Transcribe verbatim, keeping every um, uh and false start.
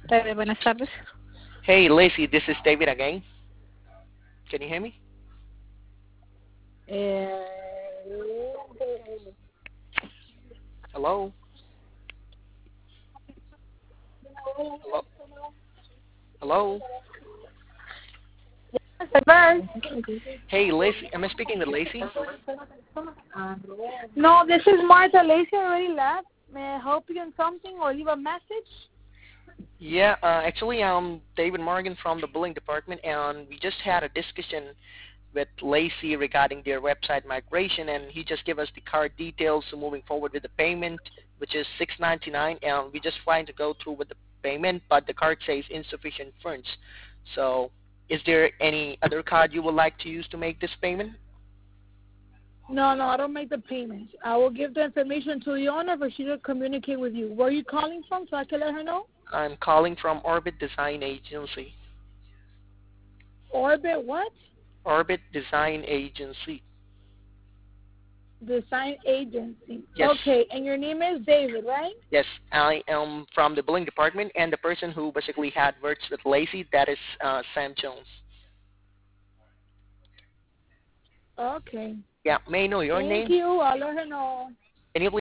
Eh, buenas tardes. Hey, Lacey, this is David again. Can you hear me? Eh, Hello? Hello? Hello? Advance. Hey, Lacey, am I speaking with Lacey? No, this is Martha. Lacey already left. May I help you in something or leave a message? Yeah, uh, actually, I'm David Morgan from the billing department, and we just had a discussion with Lacey regarding their website migration, and he just gave us the card details so moving forward with the payment, which is six ninety-nine, and we just trying to go through with the payment, but the card says insufficient funds. So, is there any other card you would like to use to make this payment? No, no, I don't make the payments. I will give the information to the owner for she to communicate with you. Where are you calling from so I can let her know? I'm calling from Orbit Design Agency. Orbit what? Orbit Design Agency. Design agency. Yes. Okay, and your name is David, right? Yes, I am from the billing department, and the person who basically had words with Lacey, that is uh, Sam Jones. Okay. Yeah, may I know your Thank name? you. I'll let her know. Can you